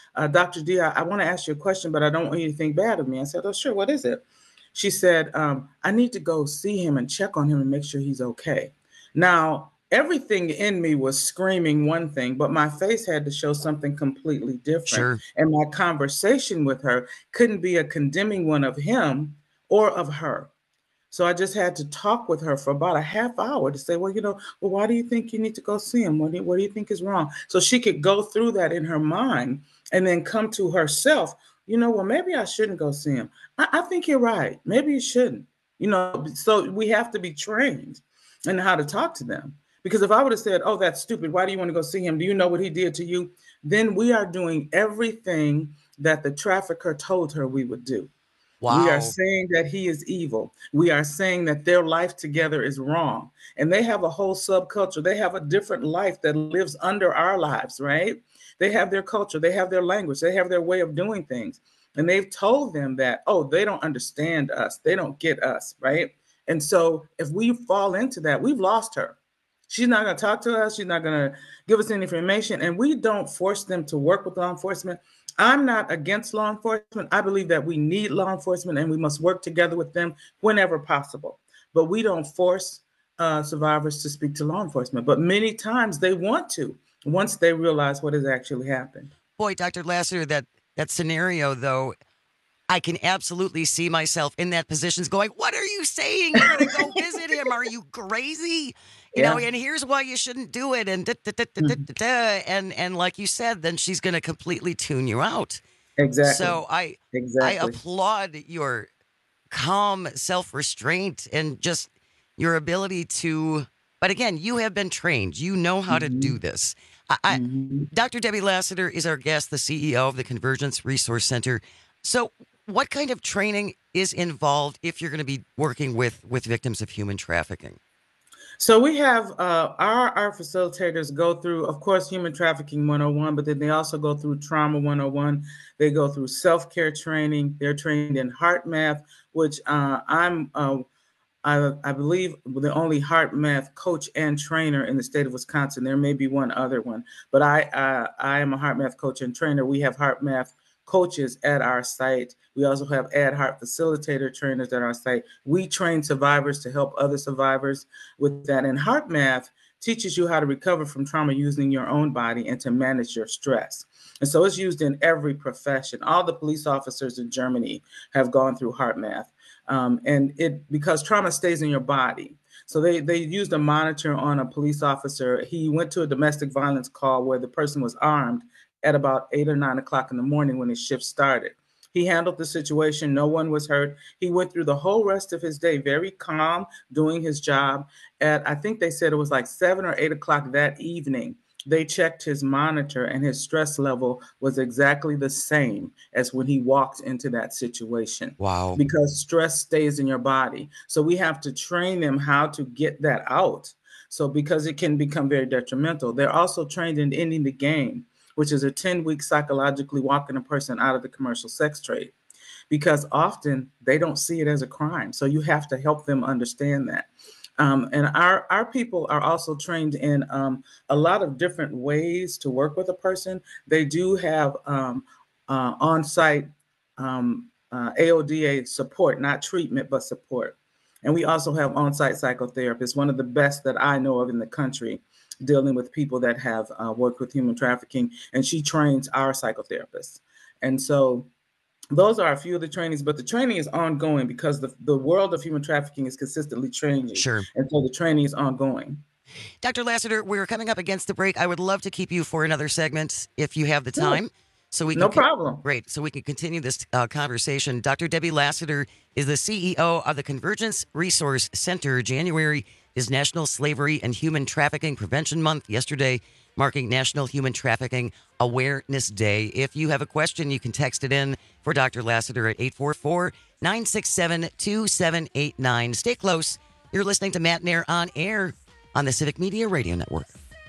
Dr. D, I want to ask you a question, but I don't want you to think bad of me. I said, oh, sure. What is it? She said, I need to go see him and check on him and make sure he's okay. Now, everything in me was screaming one thing, but my face had to show something completely different. Sure. And my conversation with her couldn't be a condemning one of him or of her. So I just had to talk with her for about a half hour to say, well, why do you think you need to go see him? What do you think is wrong? So she could go through that in her mind and then come to herself, well, maybe I shouldn't go see him. I think you're right. Maybe you shouldn't. So we have to be trained in how to talk to them. Because if I would have said, oh, that's stupid, why do you want to go see him? Do you know what he did to you? Then we are doing everything that the trafficker told her we would do. Wow. We are saying that he is evil. We are saying that their life together is wrong. And they have a whole subculture. They have a different life that lives under our lives, right? They have their culture. They have their language. They have their way of doing things. And they've told them that, oh, they don't understand us. They don't get us, right? And so if we fall into that, we've lost her. She's not going to talk to us. She's not going to give us any information. And we don't force them to work with law enforcement. I'm not against law enforcement. I believe that we need law enforcement and we must work together with them whenever possible. But we don't force survivors to speak to law enforcement. But many times they want to once they realize what has actually happened. Boy, Dr. Lassiter, that scenario, though, I can absolutely see myself in that position going, what are you saying? You're going to go visit him. Are you crazy? You know, and here's why you shouldn't do it. And and like you said, then she's going to completely tune you out. Exactly. So I applaud your calm self-restraint and just your ability to, but again, you have been trained. You know how to do this. Dr. Debbie Lassiter is our guest, the CEO of the Convergence Resource Center. So what kind of training is involved if you're going to be working with victims of human trafficking? So we have our facilitators go through, of course, Human Trafficking 101, but then they also go through Trauma 101. They go through self-care training. They're trained in HeartMath, which I'm, I believe, the only HeartMath coach and trainer in the state of Wisconsin. There may be one other one, but I am a HeartMath coach and trainer. We have HeartMath coaches at our site. We also have AdHeart facilitator trainers at our site. We train survivors to help other survivors with that. And HeartMath teaches you how to recover from trauma using your own body and to manage your stress. And so it's used in every profession. All the police officers in Germany have gone through HeartMath. Because trauma stays in your body. So they used a monitor on a police officer. He went to a domestic violence call where the person was armed at about 8 or 9 o'clock in the morning when his shift started. He handled the situation. No one was hurt. He went through the whole rest of his day very calm, doing his job. At, I think they said it was like 7 or 8 o'clock that evening, they checked his monitor and his stress level was exactly the same as when he walked into that situation. Wow. Because stress stays in your body. So we have to train them how to get that out. So because it can become very detrimental. They're also trained in ending the game, which is a 10-week psychologically walking a person out of the commercial sex trade, because often they don't see it as a crime. So you have to help them understand that. And our people are also trained in a lot of different ways to work with a person. They do have on-site AODA support, not treatment, but support. And we also have on-site psychotherapists, one of the best that I know of in the country, dealing with people that have worked with human trafficking, and she trains our psychotherapists. And so those are a few of the trainings, but the training is ongoing because the world of human trafficking is consistently changing. Sure. And so the training is ongoing. Dr. Lassiter, we're coming up against the break. I would love to keep you for another segment if you have the time. So we can No problem. Great. So we can continue this conversation. Dr. Debbie Lassiter is the CEO of the Convergence Resource Center. January is National Slavery and Human Trafficking Prevention Month. Yesterday, marking National Human Trafficking Awareness Day. If you have a question, you can text it in for Dr. Lassiter at 844-967-2789. Stay close. You're listening to Matt Nair on Air on the Civic Media Radio Network.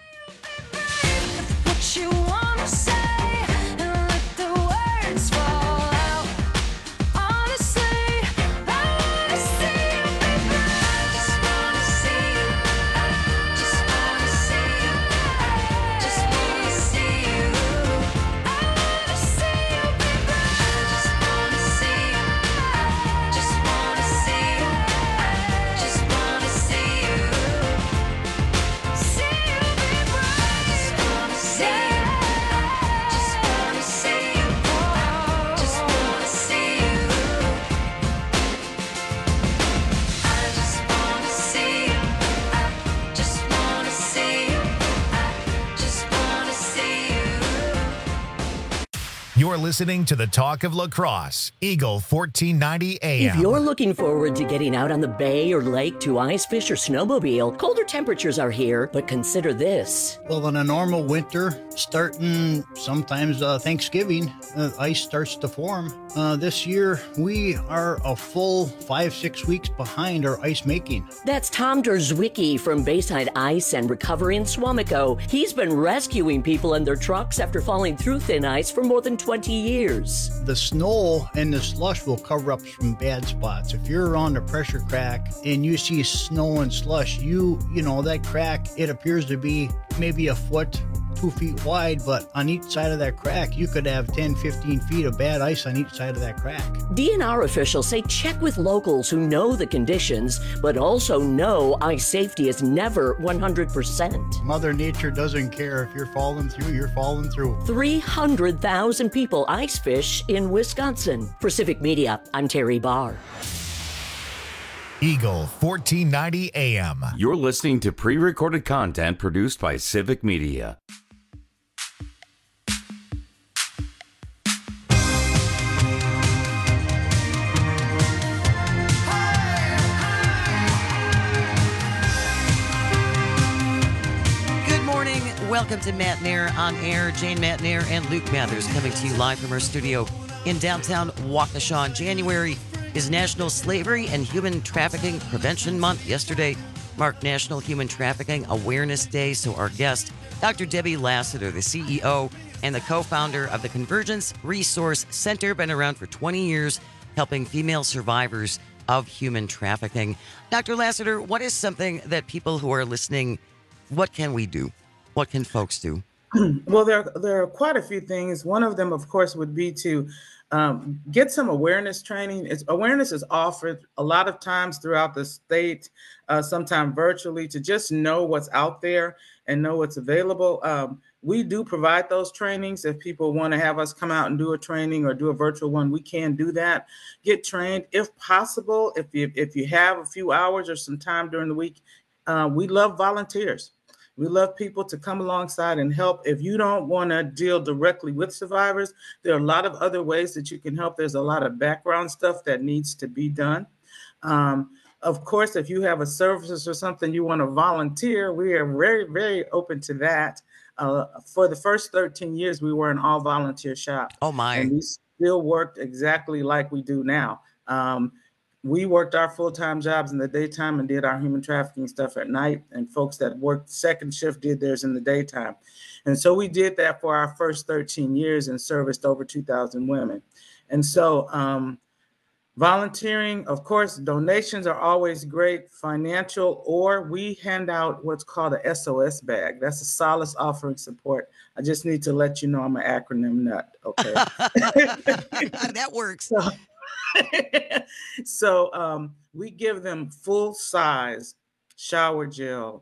What you wanna say and let the words fall out. Honestly, I wanna see you be proud. Just wanna see you. Just wanna see you. Just wanna see you. I wanna see you be proud. Just wanna see you. Just wanna see you. Just wanna see you. See you be proud. Just wanna see you. You're listening to the Talk of Lacrosse, Eagle 1490 AM. If you're looking forward to getting out on the bay or lake to ice fish or snowmobile, colder temperatures are here, but consider this. Well, in a normal winter, starting sometimes Thanksgiving, ice starts to form. This year, we are a full 5-6 weeks behind our ice making. That's Tom Derzwicki from Bayside Ice and Recovery in Swamico. He's been rescuing people and their trucks after falling through thin ice for more than 20 years. The snow and the slush will cover up some bad spots. If you're around a pressure crack and you see snow and slush, you know that crack, it appears to be maybe a foot, 2 feet wide, but on each side of that crack, you could have 10, 15 feet of bad ice on each side of that crack. DNR officials say check with locals who know the conditions, but also know ice safety is never 100%. Mother Nature doesn't care. If you're falling through, you're falling through. 300,000 people ice fish in Wisconsin. For Civic Media, I'm Terry Barr. Eagle 1490 AM. You're listening to pre-recorded content produced by Civic Media. Good morning. Welcome to Matt Nair on Air. Jane Matt Nair and Luke Mathers coming to you live from our studio in downtown Waukesha. January is National Slavery and Human Trafficking Prevention Month. Yesterday marked National Human Trafficking Awareness Day. So our guest, Dr. Debbie Lassiter, the CEO and the co-founder of the Convergence Resource Center, been around for 20 years, helping female survivors of human trafficking. Dr. Lassiter, what is something that people who are listening, what can we do? What can folks do? Well, there are quite a few things. One of them, of course, would be to get some awareness training. Awareness is offered a lot of times throughout the state, sometimes virtually, to just know what's out there and know what's available. We do provide those trainings. If people want to have us come out and do a training or do a virtual one, we can do that. Get trained if possible. If you have a few hours or some time during the week, we love volunteers. We love people to come alongside and help. If you don't want to deal directly with survivors, there are a lot of other ways that you can help. There's a lot of background stuff that needs to be done. Of course, if you have a service or something you want to volunteer, we are very, very open to that. For the first 13 years, we were an all-volunteer shop. Oh, my. And we still worked exactly like we do now. We worked our full-time jobs in the daytime and did our human trafficking stuff at night, and folks that worked second shift did theirs in the daytime. And so we did that for our first 13 years and serviced over 2,000 women. And so volunteering, of course, donations are always great, financial, or we hand out what's called a SOS bag. That's a solace offering support. I just need to let you know I'm an acronym nut, okay? That works. So we give them full-size shower gel,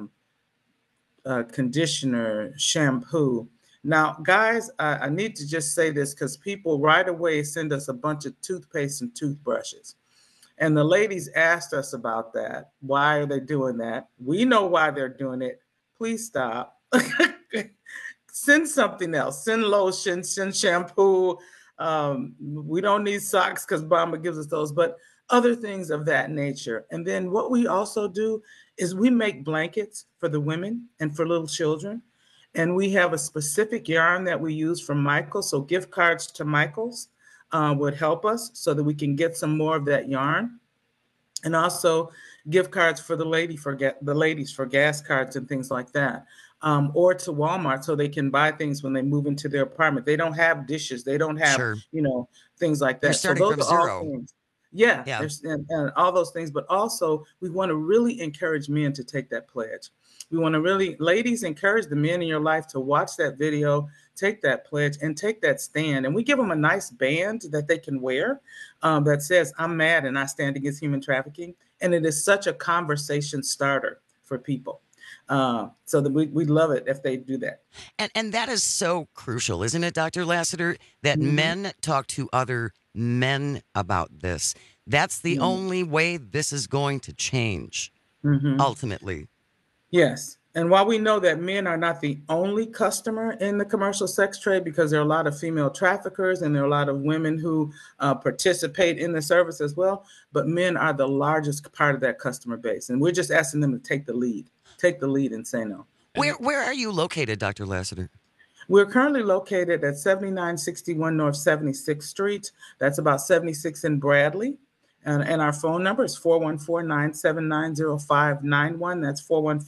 conditioner, shampoo. Now, guys, I need to just say this because people right away send us a bunch of toothpaste and toothbrushes. And the ladies asked us about that. Why are they doing that? We know why they're doing it. Please stop. Send something else. Send lotion, send shampoo. We don't need socks because Bamba gives us those, but other things of that nature. And then what we also do is we make blankets for the women and for little children. And we have a specific yarn that we use from Michaels. So gift cards to Michaels would help us so that we can get some more of that yarn. And also gift cards for the ladies for gas cards and things like that. Or to Walmart so they can buy things when they move into their apartment. They don't have dishes. They don't have, things like that. They're starting so from zero. Yeah. And all those things. But also, we want to really encourage men to take that pledge. We want to really, ladies, encourage the men in your life to watch that video, take that pledge, and take that stand. And we give them a nice band that they can wear that says, I'm mad and I stand against human trafficking. And it is such a conversation starter for people. So that we love it if they do that. And that is so crucial, isn't it, Dr. Lassiter, that men talk to other men about this. That's the only way this is going to change, ultimately. Yes. And while we know that men are not the only customer in the commercial sex trade, because there are a lot of female traffickers and there are a lot of women who participate in the service as well, but men are the largest part of that customer base. And we're just asking them to take the lead and say no. Where are you located, Dr. Lassiter? We're currently located at 7961 North 76th Street. That's about 76 in Bradley. And our phone number is 414-979-0591. That's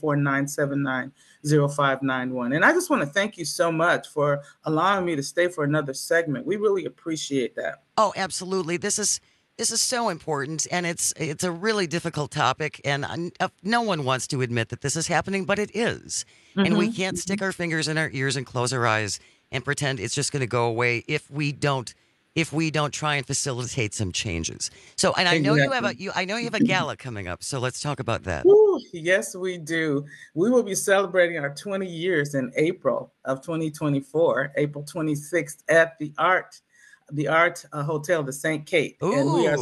414-979-0591. And I just want to thank you so much for allowing me to stay for another segment. We really appreciate that. Oh, absolutely. This is so important, and it's a really difficult topic, and no one wants to admit that this is happening, but it is. And we can't stick our fingers in our ears and close our eyes and pretend it's just going to go away if we don't try and facilitate some changes. So, and I know you have a gala coming up, so let's talk about that. Ooh, yes, we do. We will be celebrating our 20 years in April of 2024, April 26th at the Art Hotel, the St. Kate. Ooh. And we are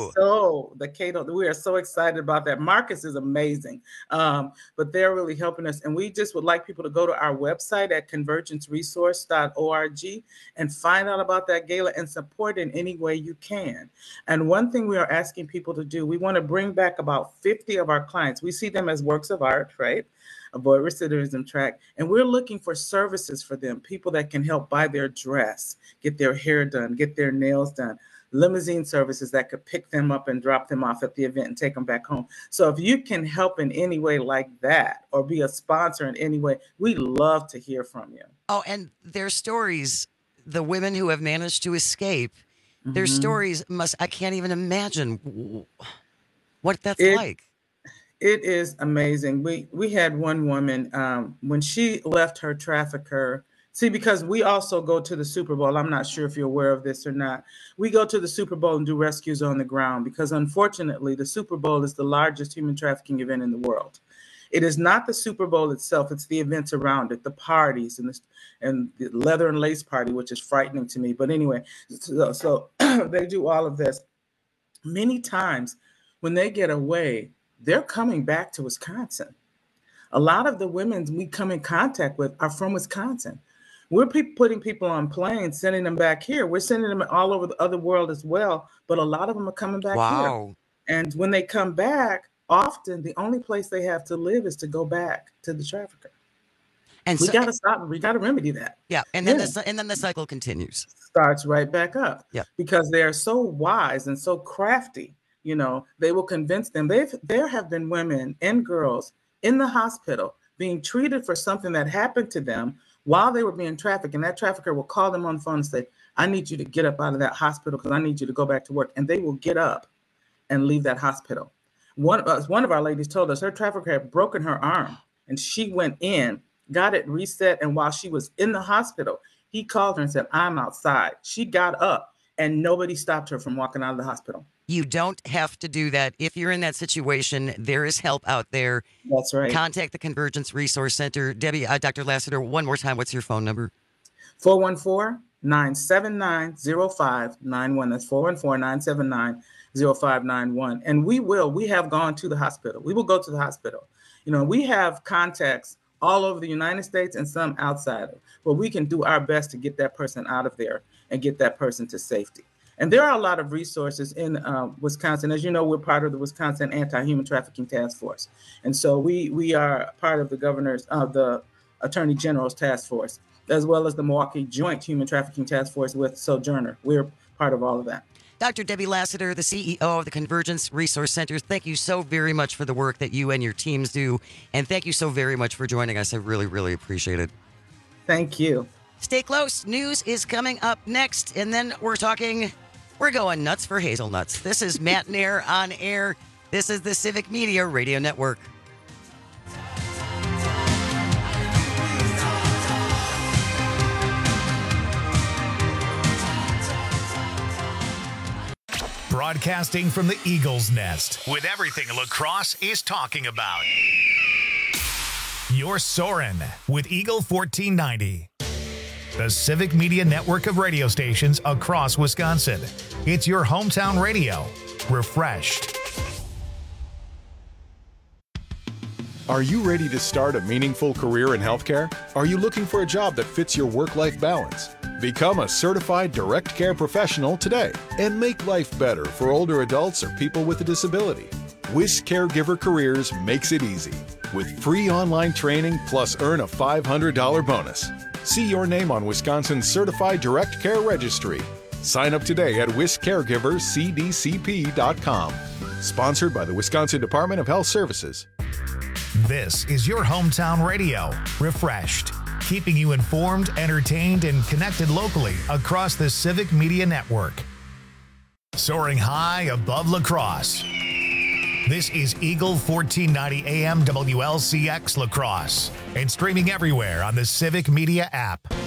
so excited about that. Marcus is amazing, but they're really helping us. And we just would like people to go to our website at convergenceresource.org and find out about that gala and support in any way you can. And one thing we are asking people to do, we want to bring back about 50 of our clients. We see them as works of art, right? Avoid Recidivism Track. And we're looking for services for them, people that can help buy their dress, get their hair done, get their nails done, limousine services that could pick them up and drop them off at the event and take them back home. So if you can help in any way like that or be a sponsor in any way, we'd love to hear from you. Oh, and their stories, the women who have managed to escape, their stories I can't even imagine what that's like. It is amazing. We had one woman, when she left her trafficker, because we also go to the Super Bowl. I'm not sure if you're aware of this or not. We go to the Super Bowl and do rescues on the ground because unfortunately the Super Bowl is the largest human trafficking event in the world. It is not the Super Bowl itself. It's the events around it, the parties and the leather and lace party, which is frightening to me. But anyway, so they do all of this. Many times when they get away, they're coming back to Wisconsin. A lot of the women we come in contact with are from Wisconsin. We're putting people on planes, sending them back here. We're sending them all over the other world as well, but a lot of them are coming back here. And when they come back, often the only place they have to live is to go back to the trafficker. And we got to stop. We got to remedy that. Yeah, and then the cycle continues. Starts right back up. Yeah, because they are so wise and so crafty. You know, they will convince them. There have been women and girls in the hospital being treated for something that happened to them while they were being trafficked. And that trafficker will call them on the phone and say, I need you to get up out of that hospital because I need you to go back to work. And they will get up and leave that hospital. One of our ladies told us her trafficker had broken her arm and she went in, got it reset. And while she was in the hospital, he called her and said, I'm outside. She got up and nobody stopped her from walking out of the hospital. You don't have to do that. If you're in that situation, there is help out there. That's right. Contact the Convergence Resource Center. Debbie, Dr. Lassiter, one more time, what's your phone number? 414-979-0591. That's 414-979-0591. And we have gone to the hospital. We will go to the hospital. You know, we have contacts all over the United States and some outside of, but we can do our best to get that person out of there and get that person to safety. And there are a lot of resources in Wisconsin. As you know, we're part of the Wisconsin Anti-Human Trafficking Task Force. And so we are part of the Attorney General's Task Force, as well as the Milwaukee Joint Human Trafficking Task Force with Sojourner. We're part of all of that. Dr. Debbie Lassiter, the CEO of the Convergence Resource Center, thank you so very much for the work that you and your teams do. And thank you so very much for joining us. I really, really appreciate it. Thank you. Stay close. News is coming up next. And then we're going nuts for hazelnuts. This is Matt Nair on air. This is the Civic Media Radio Network. Broadcasting from the Eagle's Nest with everything lacrosse is talking about. You're soaring with Eagle 1490. The Civic Media network of radio stations across Wisconsin. It's your hometown radio. Refreshed. Are you ready to start a meaningful career in healthcare? Are you looking for a job that fits your work-life balance? Become a certified direct care professional today and make life better for older adults or people with a disability. WIS Caregiver Careers makes it easy with free online training plus earn a $500 bonus. See your name on Wisconsin's Certified Direct Care Registry. Sign up today at wiscaregivercdcp.com. Sponsored by the Wisconsin Department of Health Services. This is your hometown radio, Refreshed, keeping you informed, entertained, and connected locally across the Civic Media Network. Soaring high above La Crosse. This is Eagle 1490 AM WLCX La Crosse and streaming everywhere on the Civic Media app.